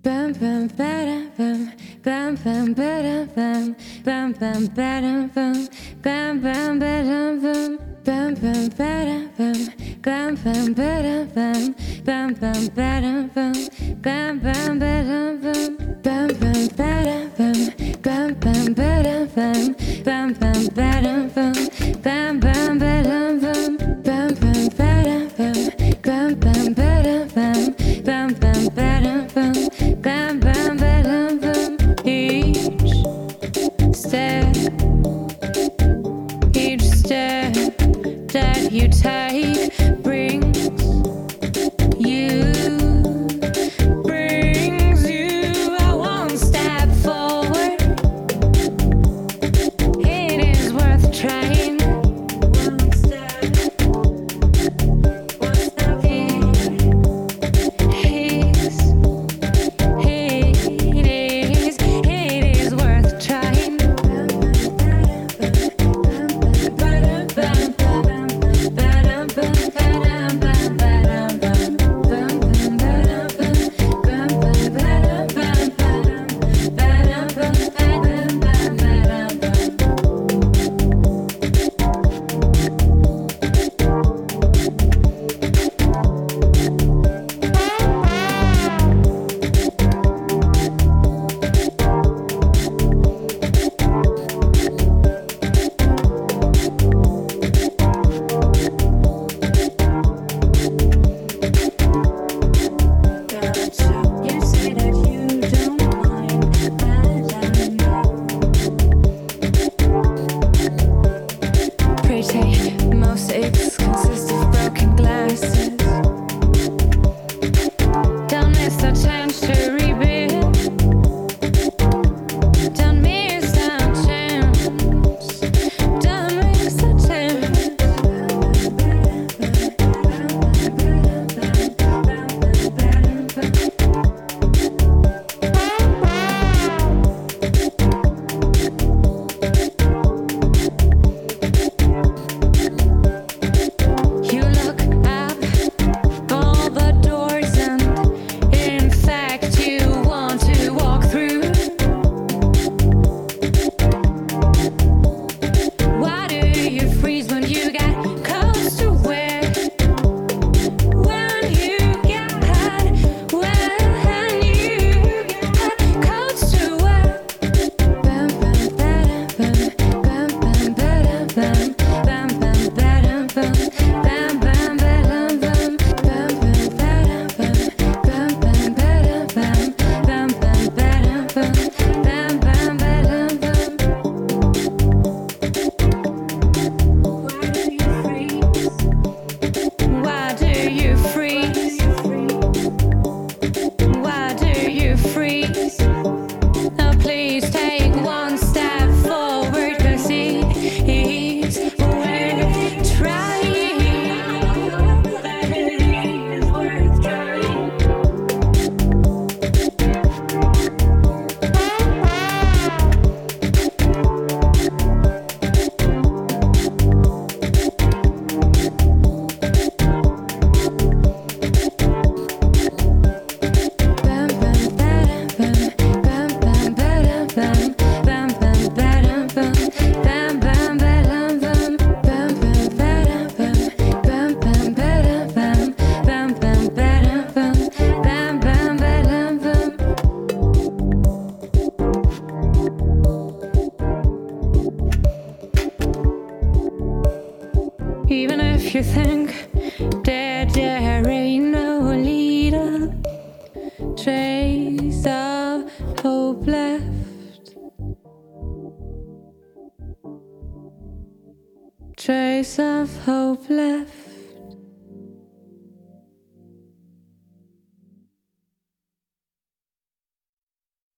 Each step that you take brings you, one step forward. It is worth trying. One step it is worth trying. Most aches consist of broken glasses. Don't miss the chance to rebuild. Don't miss the chance. Don't miss the chance. You look up all the doors, and in fact you want to walk through. Why do you freeze when you got clothes to wear? When you got coats to wear. Why do you freeze? Why do you freeze? Oh, please take one step forward, 'cause it's worth trying. It is worth trying. Even if you think that there ain't no leader, trace of hope left, trace of hope left.